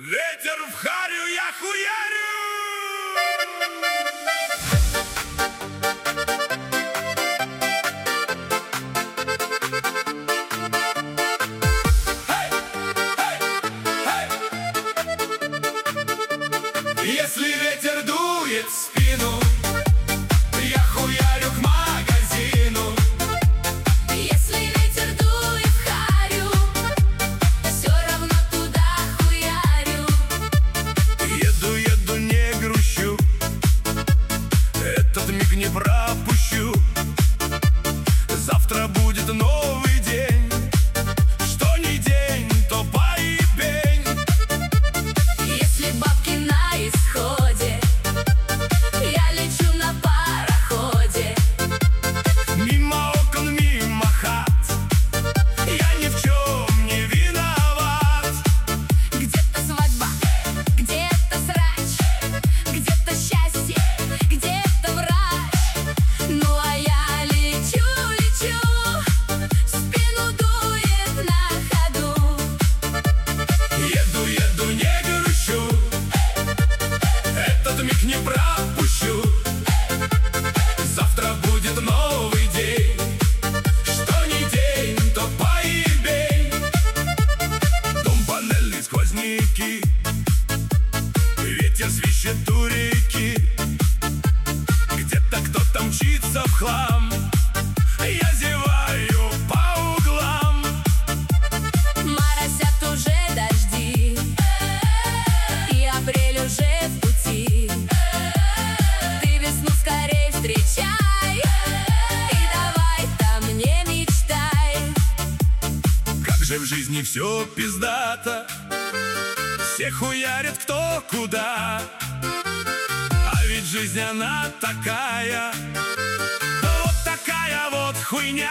Ветер в харю, я хуярю. Если ветер дует в спину, я хуярю к магазину. Если ветер дует в харю, все равно туда хуярю. Еду, не грущу, этот миг не пропущу. Завтра будет новый день, что не день, то поебень. Если бабки на исходе, я лечу на пароходе. Мимо окон, мимо хат, я ни в чем не виноват. Где-то свадьба, где-то срач, где-то счастье, где-то врач. Ну а я лечу, в спину дует на ходу. Еду, не грущу, этот миг не пропущу. Завтра будет новый день, что не день, то поебень. Дом, панели, сквозняки, ветер свищет у реки. Где-то кто-то мчится в хлам, я зеваю по углам. Моросят уже дожди, и апрель уже в пути. Ты весну скорей встречай, и давай-то мне мечтай. Как же в жизни все пиздато, все хуярят кто куда. А ведь жизнь она такая, вот такая вот хуйня.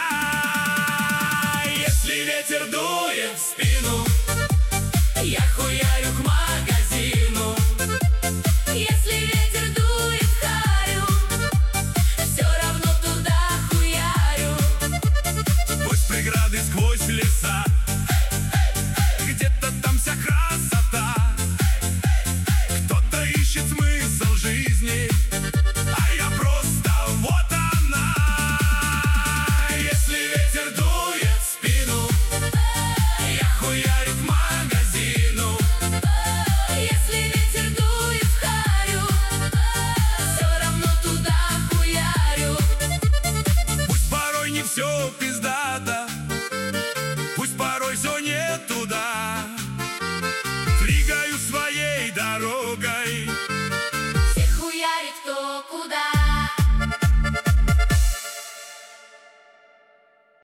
Если ветер дует в спину, я хуярю к магазину. Если ветер дует в харю, все равно туда хуярю. Сквозь преграды, сквозь леса, где-то там вся красота. Кто-то ищет смысл жизни, а я просто вот она. Если ветер дует в спину, я хуярю к магазину. Если ветер дует в харю, все равно туда хуярю. Пусть порой не все пиздато, пусть порой все не туда. Двигаю своей дорогой. Все хуярит кто куда.